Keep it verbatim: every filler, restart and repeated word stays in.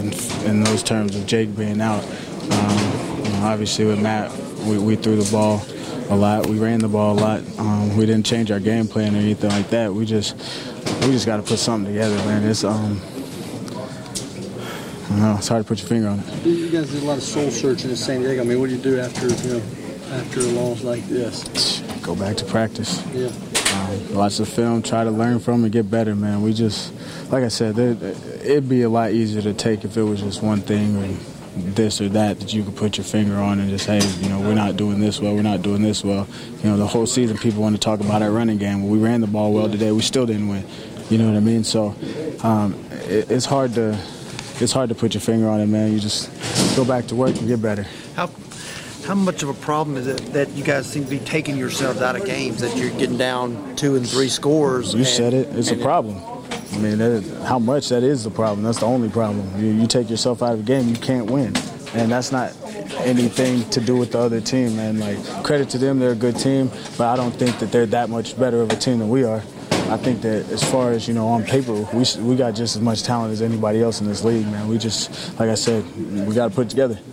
in, in those terms of Jake being out. Um, you know, obviously with Matt, we, we threw the ball a lot. We ran the ball a lot. Um, we didn't change our game plan or anything like that. We just we just got to put something together, man. It's um, I don't know, it's hard to put your finger on it. You guys did a lot of soul searching in San Diego. I mean, what do you do after you know after a loss like this? Go back to practice. Yeah. Um, watch the film, try to learn from it, get better, man. We just, like I said, there, it'd be a lot easier to take if it was just one thing or this or that that you could put your finger on and just, hey, you know, we're not doing this well, we're not doing this well. You know, the whole season people want to talk about our running game. Well, we ran the ball well today, we still didn't win. You know what I mean? So um, it, it's hard to it's hard to put your finger on it, man. You just go back to work and get better. How how much of a problem is it that you guys seem to be taking yourselves out of games, that you're getting down two and three scores? You and, said it. It's a problem. I mean, that, how much that is the problem. That's the only problem. You, you take yourself out of the game, you can't win. And that's not anything to do with the other team, man. Like, credit to them, they're a good team, but I don't think that they're that much better of a team than we are. I think that as far as, you know, on paper, we we got just as much talent as anybody else in this league, man. We just, like I said, we got to put it together.